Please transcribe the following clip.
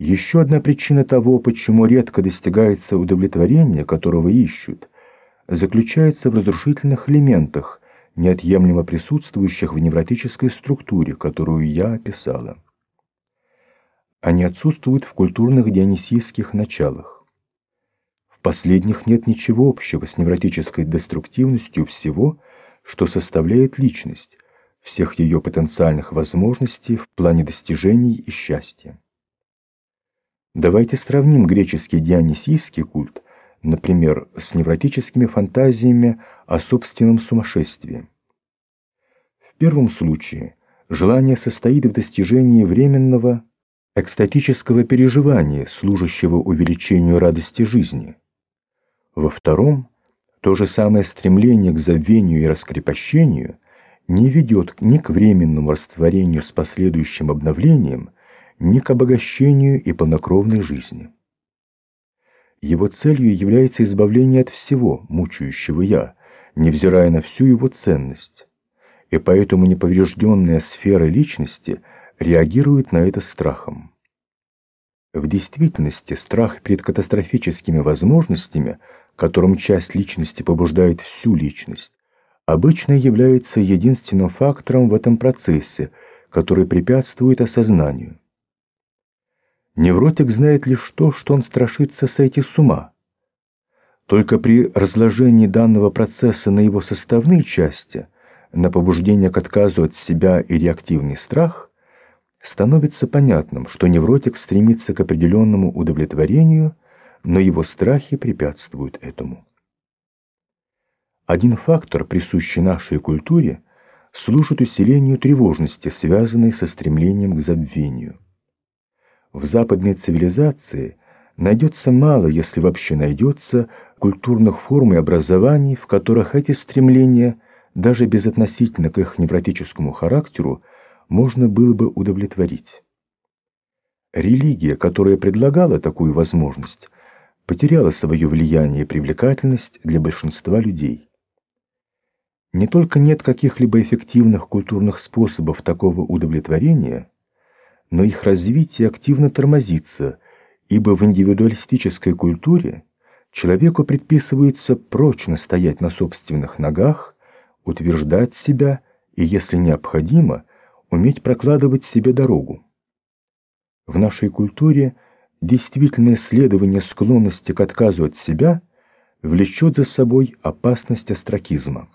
Еще одна причина того, почему редко достигается удовлетворение, которого ищут, заключается в разрушительных элементах, неотъемлемо присутствующих в невротической структуре, которую я описала. Они отсутствуют в культурных дионисийских началах. В последних нет ничего общего с невротической деструктивностью всего, что составляет личность, всех ее потенциальных возможностей в плане достижений и счастья. Давайте сравним греческий дионисийский культ, например, с невротическими фантазиями о собственном сумасшествии. В первом случае желание состоит в достижении временного экстатического переживания, служащего увеличению радости жизни. Во втором то же самое стремление к забвению и раскрепощению не ведет ни к временному растворению с последующим обновлением, ни к обогащению и полнокровной жизни. Его целью является избавление от всего, мучающего «я», невзирая на всю его ценность, и поэтому неповрежденная сфера личности реагирует на это страхом. В действительности страх перед катастрофическими возможностями, которым часть личности побуждает всю личность, обычно является единственным фактором в этом процессе, который препятствует осознанию. Невротик знает лишь то, что он страшится сойти с ума. Только при разложении данного процесса на его составные части, на побуждение к отказу от себя и реактивный страх, становится понятным, что невротик стремится к определенному удовлетворению, но его страхи препятствуют этому. Один фактор, присущий нашей культуре, служит усилению тревожности, связанной со стремлением к забвению. В западной цивилизации найдется мало, если вообще найдется, культурных форм и образований, в которых эти стремления, даже безотносительно к их невротическому характеру, можно было бы удовлетворить. Религия, которая предлагала такую возможность, потеряла свое влияние и привлекательность для большинства людей. Не только нет каких-либо эффективных культурных способов такого удовлетворения, но их развитие активно тормозится, ибо в индивидуалистической культуре человеку предписывается прочно стоять на собственных ногах, утверждать себя и, если необходимо, уметь прокладывать себе дорогу. В нашей культуре действительное следование склонности к отказу от себя влечет за собой опасность остракизма.